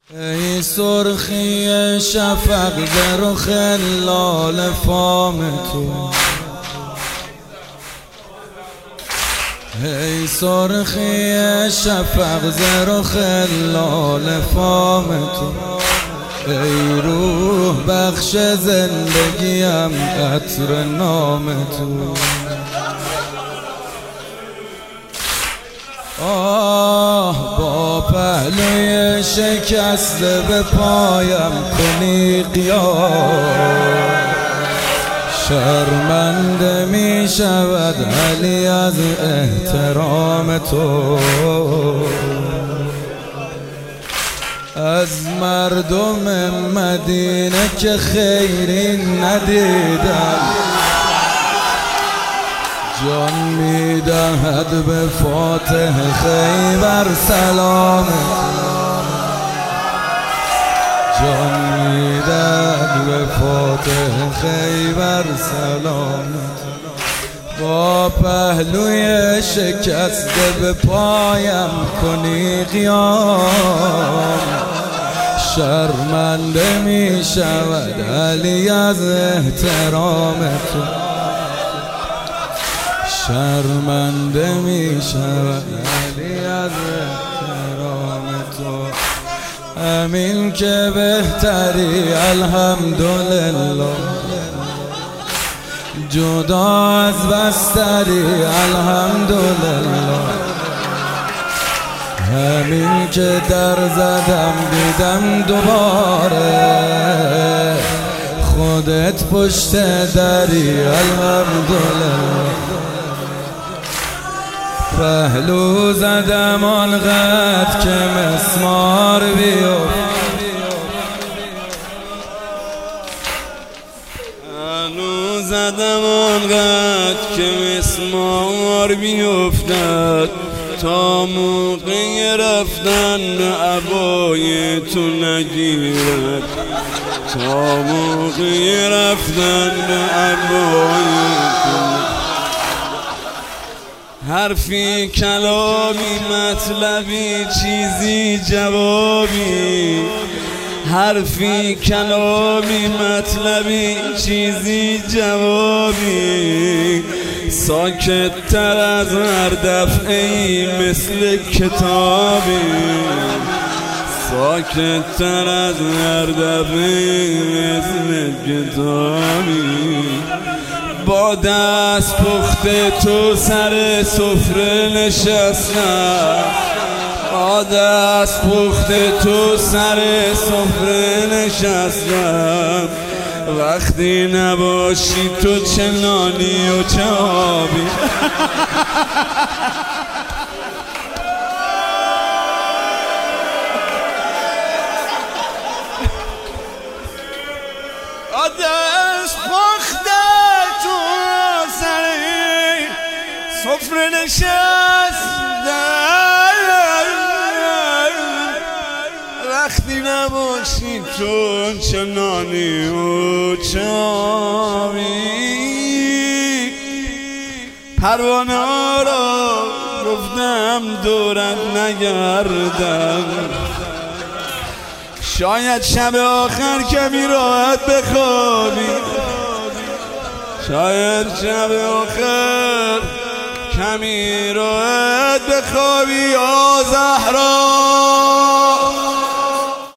ای سرخی شفق ز رخ لاله فام تو، ای سرخی شفق ز رخ لاله فام تو، ای روح بخش زندگیم عطر نام تو. آه با پهلوی شکسته به پایم کنی قیام، شرمنده می شود علی از احترام تو. از مردم مدینه که خیری ندیدم، جان میدهد به فاتح خیبر سلام، جان میدهد به فاتح خیبر سلام. با پهلوی شکسته به پایم کنی قیام، شرمنده می شود علی از احترام تو، شرمنده می شود علی از احترام تو. امین که بهتری الحمدلله، جدا از بستری الحمدلله. همین که در زدم دیدم دوباره، خودت پشت دری الحمدلله. پهلو زدم آنقدر که مسمار بیفت، پهلو زدم آنقدر که مسمار بیفتد، تا موقع رفتن به عبای تو نگیرد، تا موقع رفتن به عبای تو. حرفی کلامی مطلبی چیزی جوابی، حرفی کلامی مطلبی چیزی جوابی. ساکت تر از هر دفعه‌ای مثل کتابی، ساکت تر از هر دفعه‌ای مثل کتابی. با دست پخته تو سر سفره نشستم، با دست پخته تو سر سفره نشستم. وقتی نباشی تو چه نانی و چه آبی. دست پخته تو سر سفره نشستم، وقتی نباشی تو چه نانی و چه آبی. پروانه را گفتم دورت نگردم، شاید شب آخر کمی راحت بخوابی، شاید شب آخر کمی راحت بخوابی. یا زهرا